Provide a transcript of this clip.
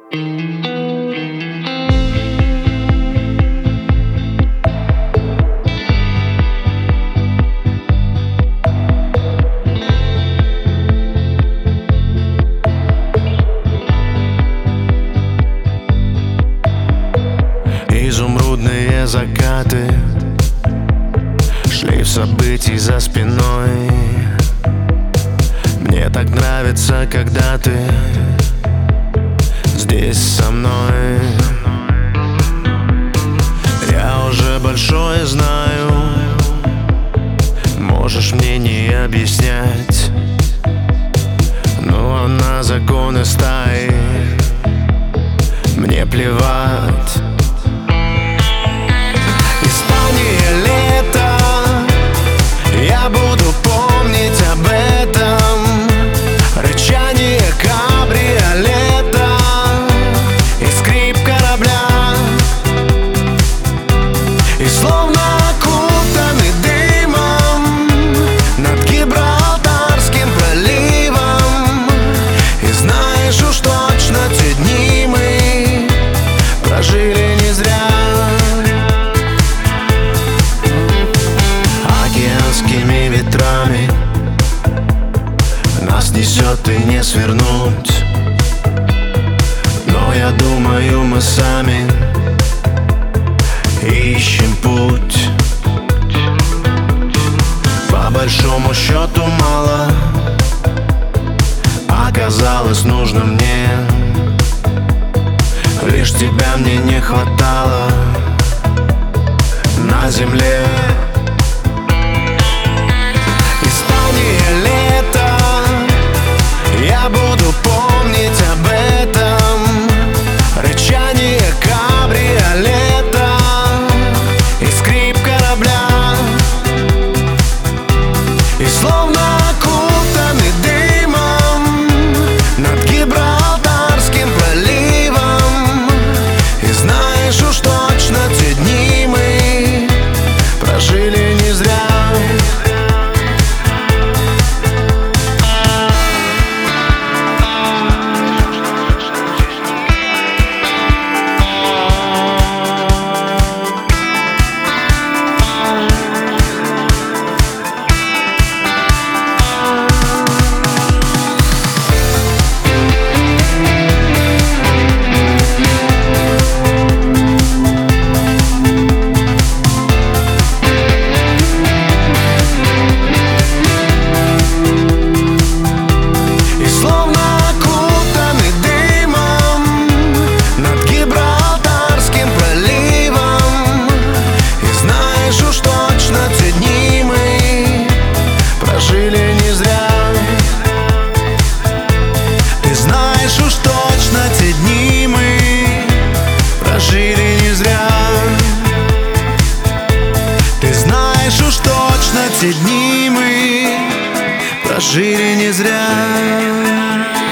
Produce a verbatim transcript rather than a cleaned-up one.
Изумрудные закаты шли в событий за спиной. Мне так нравится, когда ты здесь со мной. Я уже большое знаю, можешь мне не объяснять, но на законы стаи мне плевать. Я буду помнить об этом. Рычание кабриолета и скрип корабля. И словно окутанный дымом над Гибралтарским проливом. И знаешь уж точно, те дни мы прожили не зря. Океанскими ветрами нас несет и не свернуть. Но я думаю, мы сами ищем путь. По большому счету мало оказалось нужно мне. Лишь тебя мне не хватало на земле. Я буду помнить об этом. Рычание кабриолета и скрип корабля. И словно окутанный дымом над Гибралтарским проливом. И знаешь уж точно, те дни мы прожили не зря. Те дни мы прожили не зря.